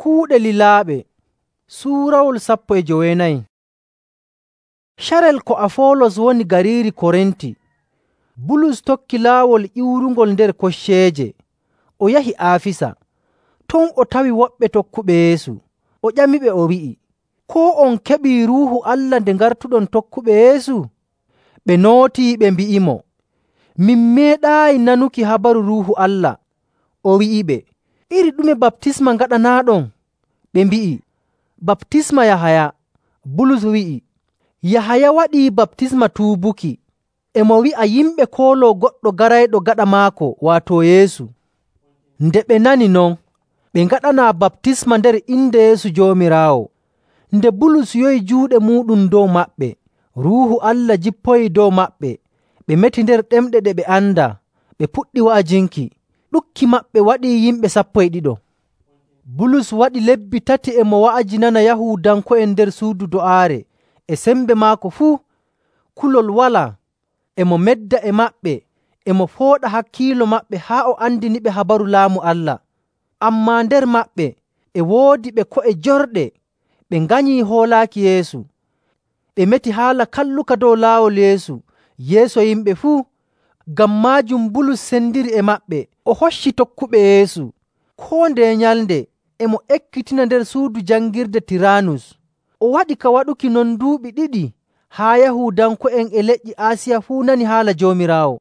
Kuuɗe lilaaɓe suurawol 14. Carel ko Afolos woni gariiri Korinti, Bulus tokki laawol iwrungol nder kocceeje. O yahi Aafisa. Ton o tawi woɓɓe tokkuɓe Yeesu. O ƴamiɓe o wi'i, koo on keɓii Ruuhu Allah nde ngartuɗon tokkuɓe Yeesu? Ɓe nootii ɓe mbi'imo, min meeɗaayi nanuki habaru Ruuhu Allah. O wi'iɓe, iri ɗume baptisma ngaɗanaaɗon? Ɓe mbi'i, baptisma Yahaya. Bulus wi'i, Yahaya waɗii baptisma tuubuki. E mo wi'a yimɓe kooloo goɗɗo garayɗo gaɗa maako, waato Yeesu. Nde ɓe nani non, ɓe ngaɗanaa baptisma nder inde Yeesu Joomiraawo. Nde Bulus yowi juuɗe muuɗum dow maɓɓe, Ruuhu Allah jippoyi dow maɓɓe. Ɓe meti nder ɗemɗe ɗe ɓe anda, ɓe puɗɗi wa'ajinki. Ɗukki maɓɓe waɗii yimɓe 12. Bulus waɗi lebbi 3 e mo wa'ajinana Yahuudanko'en nder suudu do'aare, e sembe maako fuu. Kulol walaa. E mo medda e maɓɓe, e mo fooɗa hakkiilo maɓɓe haa o andiniɓe habaru laamu Allah. Ammaa nder maɓɓe e woodi ɓe ko'e jorɗe, ɓe nganyii hoolaaki Yeesu. Ɓe meti haala kalluka dow laawol Yeesu yeeso yimɓe fuu. Ngam maajum Bulus sendiri e maɓɓe, o hocci tokkuɓe Yeesu. Koo ndeye nyalnde e mo ekkitina nder suudu jangirde Tiranus. O waɗi ka waɗuki non duuɓi 2 haa Yahuudanko'en e leƴƴi Aasiya fuu nani haala Joomiraawo.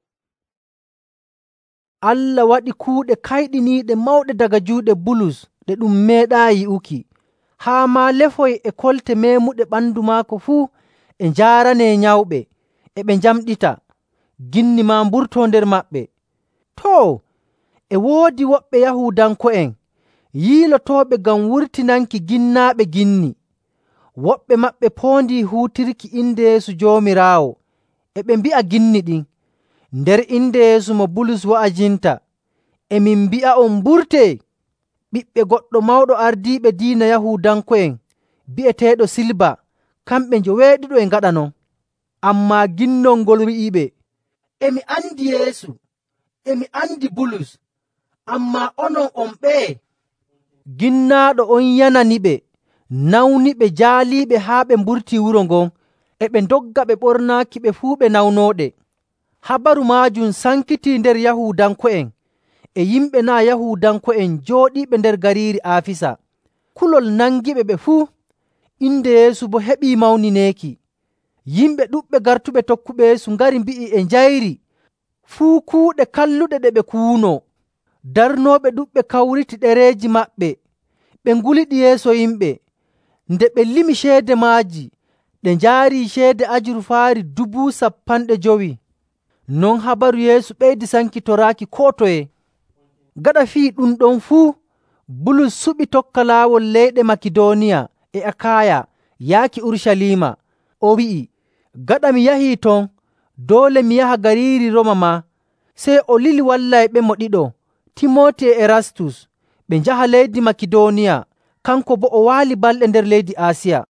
Allah waɗi kuuɗe kayɗiniiɗe mawɗe daga juuɗe Bulus ɗe ɗum meeɗaayi yi'uki, haa maa lefoy e kolte meemuɗe ɓandu maako fuu e njaaranee nyawɓe, e ɓe njamɗita. Ginni maa mburtoo nder maɓɓe. Too, e woodi woɓɓe Yahuudanko'en yiilotooɓe ngam wurtinanki ginnaaɓe ginni. Woɓɓe maɓɓe poondii huutirki inde Yeesu Joomiraawo, e ɓe mbi'a ginni ɗin, nder inde Yeesu mo Bulus wa'ajinta, emin mbi'a'on mburtee. Ɓiɓɓe goɗɗo mawɗo ardiiɓe diina Yahuudanko'en bi'eteeɗo Silba, kamɓe njoweeɗiɗo e ngaɗa non. Ammaa ginnol ngol wi'iɓe, emi andi Yeesu, emi andi Bulus, ammaa onon on ɓeye? Ginnaaɗo on yananiɓe, nawniɓe, jaaliiɓe haa ɓe mburtii wuro ngon, e ɓe ndogga ɓe ɓornaaki ɓe fuu ɓe nawnooɗe. Habaru maajum sankitii nder Yahuudanko'en e yimɓe naa' Yahuudanko'en jooɗiiɓe nder gariiri Aafisa. Kulol nangiɓe ɓe fuu, inde Yeesu boo heɓii mawnineeki. Yimɓe ɗuɗɓe gartuɓe tokkuɓe Yeesu ngari mbi'i e njayri fuu kuuɗe kalluɗe ɗe ɓe kuunoo. Darnooɓe ɗuɗɓe kawriti ɗereeji maɓɓe, ɓe nguliɗi yeeso yimɓe. Nde ɓe limi ceede maaji, ɗe njaarii ceede ajurfaari 50,000. Non habaru Yeesu ɓeydi sankitoraaki koo toye. Gaɗa fii ɗum ɗon fuu, Bulus suɓi tokka laawol leyɗe Makidooniya e Akaaya yaaki Urucaliima. O wi'i, gaɗa mi yahii ton, doole mi yaha gariiri Roma maa. Sey o lili wallayɓemo 2, Timooti e Erastus, ɓe njaha leydi Makidooniya, kanko boo o waali balɗe nder leydi Aasiya.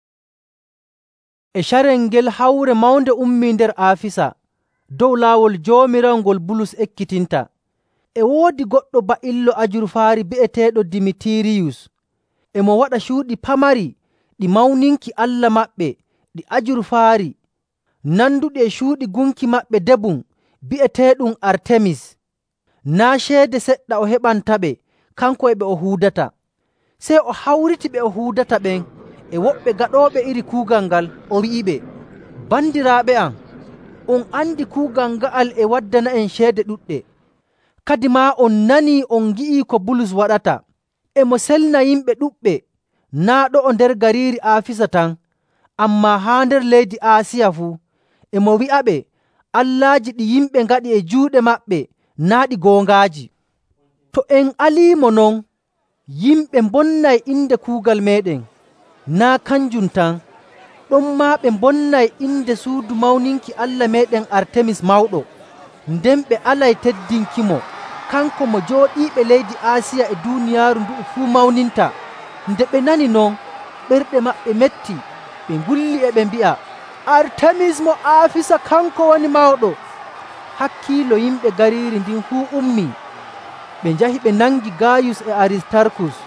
E carel ngel hawre mawnde ummii nder Aafisa dow laawol Joomiraawo ngol Bulus ekkitinta. E woodi goɗɗo ba'illo ajurfaari bi'eteeɗo Dimitiriyus. E mo waɗa cuuɗi pamari ɗi mawninki allah maɓɓe ɗi ajurfaari, nanduɗi e cuuɗi gunki maɓɓe debum bi'eteeɗum Artemis. Naa ceede seɗɗa o heɓantaɓe kanko e ɓe o huudata. Sey o hawriti ɓe o huudata ɓen e woɓɓe gaɗooɓe iri kuugal ngal, o wi'iɓe, bandiraaɓe am, on andi kuugal nga'al e waddana en ceede ɗuɗɗe. Kadi maa on nanii on ngi'ii ko Bulus waɗata. E mo selna yimɓe ɗuɗɓe, naa ɗo o nder gariiri Aafisa tan, ammaa haa nder leydi Aasiya fuu. E mo wi'aɓe allaaji ɗi yimɓe ngaɗi e juuɗe maɓɓe naa ɗi goongaaji. To en aliimo non, yimɓe mbonnay inde kuugal meeɗen. Naa kanjum tan, ɗon maa ɓe mbonnay inde suudu mawninki allah meeɗen Artemis mawɗo, nden ɓe alay teddinkimo, kanko mo jooɗiiɓe leydi Aasiya e duuniyaaru ndu'u fuu mawninta. Nde ɓe nani non, ɓerɗe maɓɓe metti, ɓe ngulli e ɓe mbi'a, Artemis mo Aafisa kanko woni mawɗo. Hakkiilo yimɓe gariiri ndin fuu ummii. Ɓe njahi ɓe nangi Gayus e Aristarkus.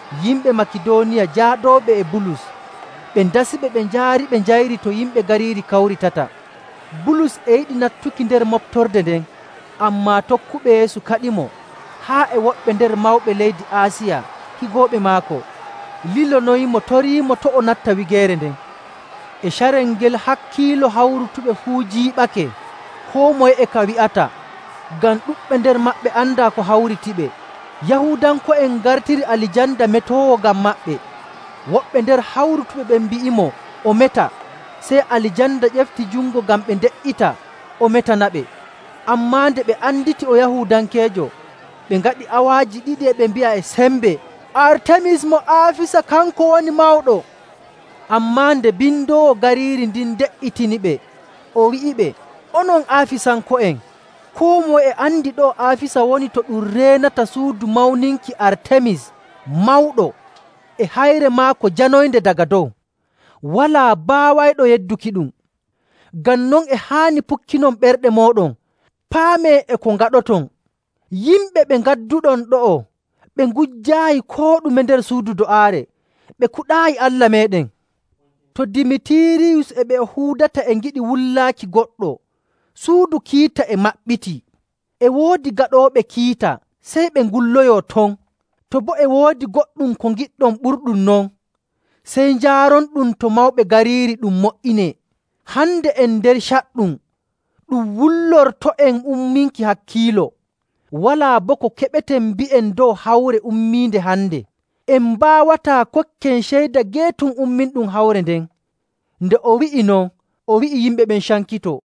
Yimɓe Makidoniya jaaɗooɓe e Bulus ɓe dasiɓe ɓe njaari ɓe njayri to yimɓe gariiri kawritata. Bulus e yiɗi nattuki nder moftorde nden, ammaa tokkuɓe Yeesu kaɗimo haa e woɓɓe nder mawɓe leydi Aasiya higooɓe maako lilonoyimo toriimo to o natta wigeere nden. E carel ngel hakkiilo hawrutuɓe fuu jiiɓake, koo moye e ka wi'ata, ngam ɗuɗɓe nder maɓɓe anndaa ko hawritiɓe. Yahuudanko'en ngartiri Alijanda metoowo ngam maɓɓe. Woɓɓe nder hawrutuɓe ɓen mbi'imo o meta, sey Alijanda ƴefti jungo ngam ɓe nde''ita o metanaɓe. Ammaa nde ɓe anditi o Yahuudankeejo, ɓe ngaɗi awaaji ɗiɗi e ɓe mbi'a e sembe, Artemis mo Aafisa kanko woni mawɗo. Ammaa nde bindoowo gariiri ndin nde''itini ɓe, o wi'iɓe, onon Aafisanko'en, koo moye e andi ɗo Aafisa woni to ɗum reenata suudu mawninki Artemis mawɗo e hayre maako janoynde daga dow. Walaa baawayɗo yedduki ɗum. Ngam non e haani pukkinon ɓerɗe mooɗon, paamee e ko ngaɗoton. Yimɓe ɓe ngadduɗon ɗo'o ɓe ngujjaayi koo ɗume nder suudu do'aare, ɓe kuɗaayi Allah meeɗen. To Dimitiriyus e ɓe huudata e ngiɗi wullaaki goɗɗo, suudu kiita e maɓɓiti. E woodi gaɗooɓe kiita, sey ɓe ngulloyoo ton. To boo e woodi goɗɗum ko ngiɗɗon ɓurɗum non, sey njaaronɗum to mawɓe gariiri ɗum moƴƴinee. Hande en nder caɗɗum, ɗum wullorto'en umminki hakkiilo. Walaa boo ko keɓeten mbi'en dow hawre ummiinde hande. En mbaawataa kokken ceyda geetum umminɗum hawre nden. Nde o wi'i non, o wi'i yimɓe ɓen cankitoo.